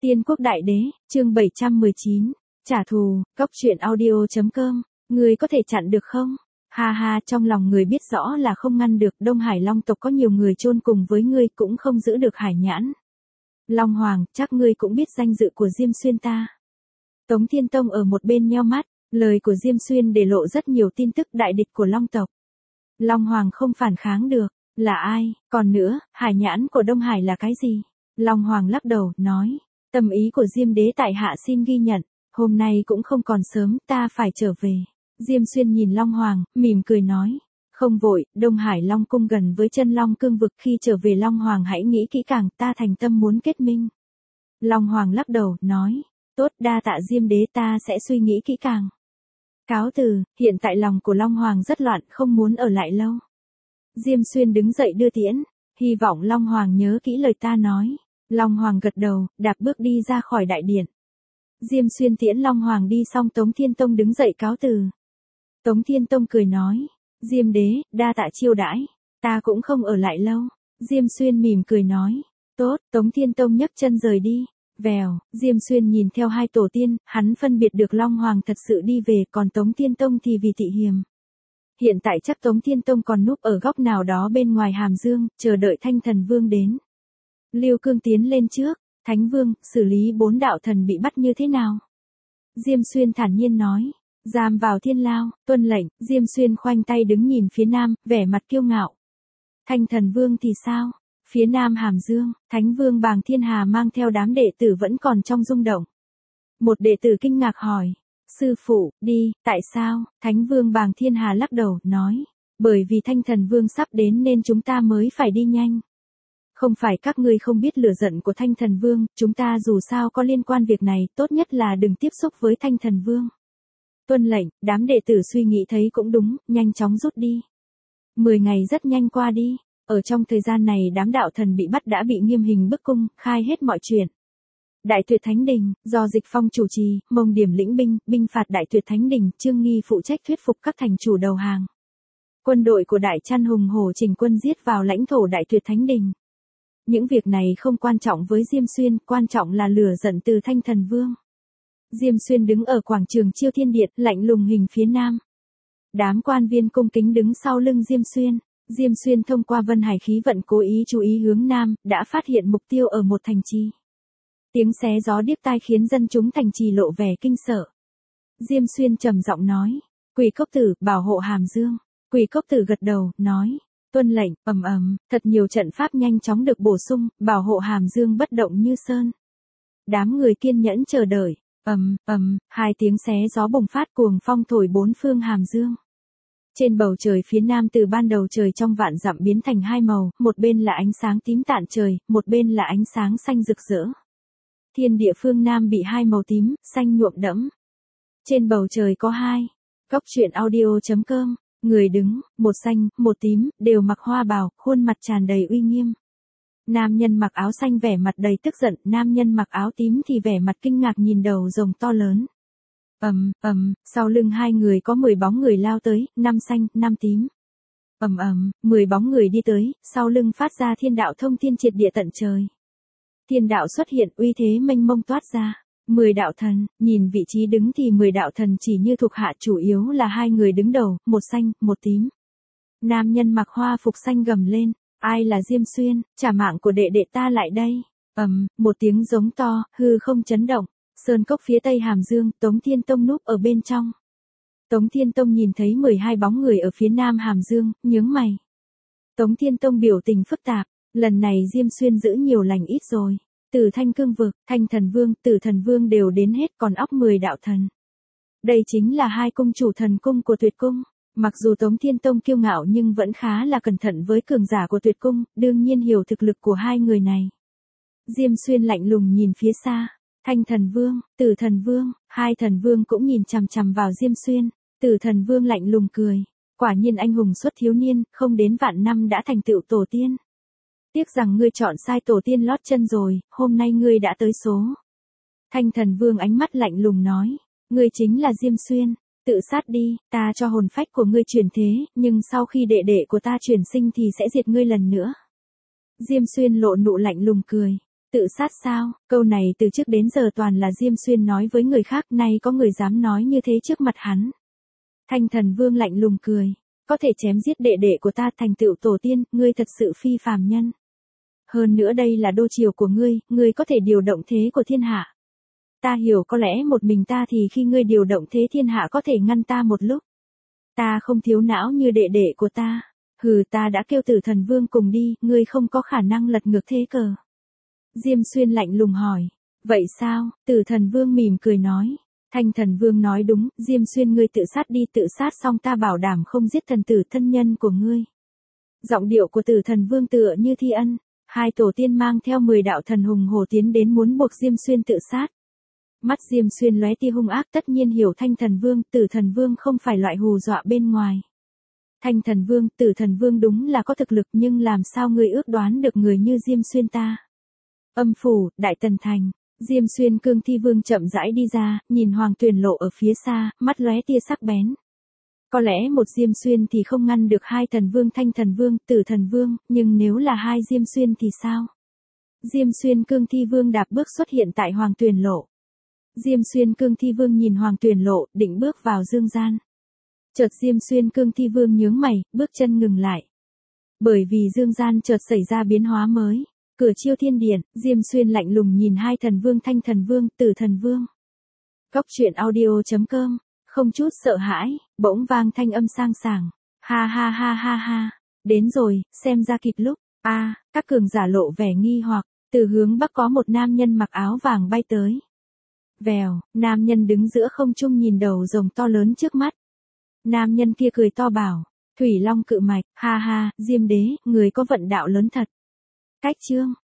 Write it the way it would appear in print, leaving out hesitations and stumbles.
Tiên quốc đại đế, chương 719, trả thù, góc truyện audio.com, người có thể chặn được không? Ha ha, trong lòng người biết rõ là không ngăn được, Đông Hải Long tộc có nhiều người chôn cùng với ngươi cũng không giữ được Hải Nhãn. Long Hoàng, chắc ngươi cũng biết danh dự của Diêm Xuyên ta. Tống Thiên Tông ở một bên nheo mắt, lời của Diêm Xuyên để lộ rất nhiều tin tức đại địch của Long tộc. Long Hoàng không phản kháng được, là ai, còn nữa, Hải Nhãn của Đông Hải là cái gì? Long Hoàng lắc đầu, nói, tâm ý của Diêm đế tại hạ xin ghi nhận, hôm nay cũng không còn sớm, ta phải trở về. Diêm Xuyên nhìn Long Hoàng, mỉm cười nói, không vội, Đông Hải Long cung gần với chân Long cương vực, khi trở về Long Hoàng hãy nghĩ kỹ càng, ta thành tâm muốn kết minh. Long Hoàng lắc đầu, nói, tốt, đa tạ Diêm đế, ta sẽ suy nghĩ kỹ càng. Cáo từ, hiện tại lòng của Long Hoàng rất loạn, không muốn ở lại lâu. Diêm Xuyên đứng dậy đưa tiễn, hy vọng Long Hoàng nhớ kỹ lời ta nói. Long Hoàng gật đầu, đạp bước đi ra khỏi đại điện. Diêm Xuyên tiễn Long Hoàng đi xong, Tống Thiên Tông đứng dậy cáo từ. Tống Thiên Tông cười nói, Diêm đế, đa tạ chiêu đãi, ta cũng không ở lại lâu. Diêm Xuyên mỉm cười nói, tốt, Tống Thiên Tông nhấc chân rời đi. Vèo, Diêm Xuyên nhìn theo hai tổ tiên, hắn phân biệt được Long Hoàng thật sự đi về, còn Tống Thiên Tông thì vì thị hiềm. Hiện tại chắc Tống Thiên Tông còn núp ở góc nào đó bên ngoài Hàm Dương, chờ đợi Thanh Thần Vương đến. Lưu Cương tiến lên trước, Thánh Vương, xử lý 4 đạo thần bị bắt như thế nào? Diêm Xuyên thản nhiên nói, giam vào thiên lao, tuân lệnh. Diêm Xuyên khoanh tay đứng nhìn phía nam, vẻ mặt kiêu ngạo. Thanh Thần Vương thì sao? Phía nam Hàm Dương, Thánh Vương Bàng Thiên Hà mang theo đám đệ tử vẫn còn trong rung động. Một đệ tử kinh ngạc hỏi, sư phụ, đi, tại sao? Thánh Vương Bàng Thiên Hà lắc đầu, nói, bởi vì Thanh Thần Vương sắp đến nên chúng ta mới phải đi nhanh. Không phải các ngươi không biết lửa giận của Thanh Thần Vương, chúng ta dù sao có liên quan việc này, tốt nhất là đừng tiếp xúc với Thanh Thần Vương. Tuân lệnh, đám đệ tử suy nghĩ thấy cũng đúng, nhanh chóng rút đi. 10 ngày rất nhanh qua đi, ở trong thời gian này đám đạo thần bị bắt đã bị nghiêm hình bức cung, khai hết mọi chuyện. Đại Tuyệt Thánh Đình, do Dịch Phong chủ trì, Mông Điểm lĩnh binh, binh phạt Đại Tuyệt Thánh Đình, Trương Nghi phụ trách thuyết phục các thành chủ đầu hàng. Quân đội của Đại Trăn hùng hổ chỉnh quân giết vào lãnh thổ Đại Tuyệt Thánh Đình. Những việc này không quan trọng với Diêm Xuyên, quan trọng là lửa giận từ Thanh Thần Vương. Diêm Xuyên đứng ở quảng trường Chiêu Thiên Điện, lạnh lùng hình phía nam. Đám quan viên cung kính đứng sau lưng Diêm Xuyên. Diêm Xuyên thông qua Vân Hải khí vận cố ý chú ý hướng nam, đã phát hiện mục tiêu ở một thành trì. Tiếng xé gió điếc tai khiến dân chúng thành trì lộ vẻ kinh sợ. Diêm Xuyên trầm giọng nói, Quỷ Cốc Tử, bảo hộ Hàm Dương. Quỷ Cốc Tử gật đầu, nói, tuân lệnh. Thật nhiều trận pháp nhanh chóng được bổ sung, bảo hộ Hàm Dương bất động như sơn. Đám người kiên nhẫn chờ đợi. Hai tiếng xé gió bùng phát, cuồng phong thổi bốn phương Hàm Dương. Trên bầu trời phía nam từ ban đầu trời trong vạn dặm biến thành hai màu, một bên là ánh sáng tím tạn trời, một bên là ánh sáng xanh rực rỡ. Thiên địa phương nam bị hai màu tím, xanh nhuộm đẫm. Trên bầu trời có hai. Góc truyện audio.com, người đứng, một xanh, một tím, đều mặc hoa bào, khuôn mặt tràn đầy uy nghiêm. Nam nhân mặc áo xanh vẻ mặt đầy tức giận, nam nhân mặc áo tím thì vẻ mặt kinh ngạc nhìn đầu rồng to lớn. Sau lưng hai người có 10 bóng người lao tới, 5 xanh, 5 tím. 10 bóng người đi tới, sau lưng phát ra thiên đạo thông thiên triệt địa tận trời. Thiên đạo xuất hiện, uy thế mênh mông toát ra. 10 đạo thần, nhìn vị trí đứng thì 10 đạo thần chỉ như thuộc hạ, chủ yếu là hai người đứng đầu, một xanh, một tím. Nam nhân mặc hoa phục xanh gầm lên, ai là Diêm Xuyên, trả mạng của đệ đệ ta lại đây. Một tiếng giống to, hư không chấn động. Sơn cốc phía tây Hàm Dương, Tống Thiên Tông núp ở bên trong. Tống Thiên Tông nhìn thấy 12 bóng người ở phía nam Hàm Dương, nhướng mày. Tống Thiên Tông biểu tình phức tạp, lần này Diêm Xuyên giữ nhiều lành ít rồi. Từ Thanh Cương vực, Thanh Thần Vương, Tử Thần Vương đều đến hết, còn óc 10 đạo thần. Đây chính là hai cung chủ thần cung của Tuyệt Cung. Mặc dù Tống Thiên Tông kiêu ngạo nhưng vẫn khá là cẩn thận với cường giả của Tuyệt Cung, đương nhiên hiểu thực lực của hai người này. Diêm Xuyên lạnh lùng nhìn phía xa. Thanh Thần Vương, Tử Thần Vương, hai thần vương cũng nhìn chằm chằm vào Diêm Xuyên. Tử Thần Vương lạnh lùng cười, quả nhiên anh hùng xuất thiếu niên, không đến vạn năm đã thành tựu tổ tiên. Tiếc rằng ngươi chọn sai tổ tiên lót chân rồi, hôm nay ngươi đã tới số. Thanh Thần Vương ánh mắt lạnh lùng nói, ngươi chính là Diêm Xuyên, tự sát đi, ta cho hồn phách của ngươi chuyển thế, nhưng sau khi đệ đệ của ta chuyển sinh thì sẽ diệt ngươi lần nữa. Diêm Xuyên lộ nụ lạnh lùng cười. Tự sát sao? Câu này từ trước đến giờ toàn là Diêm Xuyên nói với người khác, nay có người dám nói như thế trước mặt hắn. Thanh Thần Vương lạnh lùng cười. Có thể chém giết đệ đệ của ta thành tựu tổ tiên, ngươi thật sự phi phàm nhân. Hơn nữa đây là đô triều của ngươi có thể điều động thế của thiên hạ. Ta hiểu có lẽ một mình ta thì khi ngươi điều động thế thiên hạ có thể ngăn ta một lúc. Ta không thiếu não như đệ đệ của ta. Hừ, ta đã kêu Tử Thần Vương cùng đi, ngươi không có khả năng lật ngược thế cờ. Diêm Xuyên lạnh lùng hỏi. Vậy sao? Tử Thần Vương mỉm cười nói. Thanh Thần Vương nói đúng, Diêm Xuyên ngươi tự sát đi, tự sát xong ta bảo đảm không giết thần tử thân nhân của ngươi. Giọng điệu của Tử Thần Vương tựa như thi ân. Hai tổ tiên mang theo 10 đạo thần hùng hổ tiến đến muốn buộc Diêm Xuyên tự sát. Mắt Diêm Xuyên lóe tia hung ác, tất nhiên hiểu Thanh Thần Vương, Tử Thần Vương không phải loại hù dọa bên ngoài. Thanh Thần Vương, Tử Thần Vương đúng là có thực lực, nhưng làm sao ngươi ước đoán được người như Diêm Xuyên ta? Âm phủ, Đại Tần Thành. Diêm Xuyên Cương Thi Vương chậm rãi đi ra, nhìn Hoàng Tuyền Lộ ở phía xa, mắt lóe tia sắc bén. Có lẽ một Diêm Xuyên thì không ngăn được hai thần vương Thanh Thần Vương, Tử Thần Vương, nhưng nếu là hai Diêm Xuyên thì sao? Diêm Xuyên Cương Thi Vương đạp bước xuất hiện tại Hoàng Tuyền Lộ. Diêm Xuyên Cương Thi Vương nhìn Hoàng Tuyền Lộ, định bước vào dương gian. Chợt Diêm Xuyên Cương Thi Vương nhướng mày, bước chân ngừng lại. Bởi vì dương gian chợt xảy ra biến hóa mới. Cửa Chiêu Thiên Điện, Diêm Xuyên lạnh lùng nhìn hai thần vương Thanh Thần Vương, Tử Thần Vương. Góc truyện audio.com, không chút sợ hãi, bỗng vang thanh âm sang sảng. Ha ha ha ha ha, đến rồi, xem ra kịp lúc. Các cường giả lộ vẻ nghi hoặc, từ hướng bắc có một nam nhân mặc áo vàng bay tới. Vèo, nam nhân đứng giữa không trung nhìn đầu rồng to lớn trước mắt. Nam nhân kia cười to bảo, Thủy Long cự mạch, ha ha, Diêm đế, người có vận đạo lớn thật. Cách chương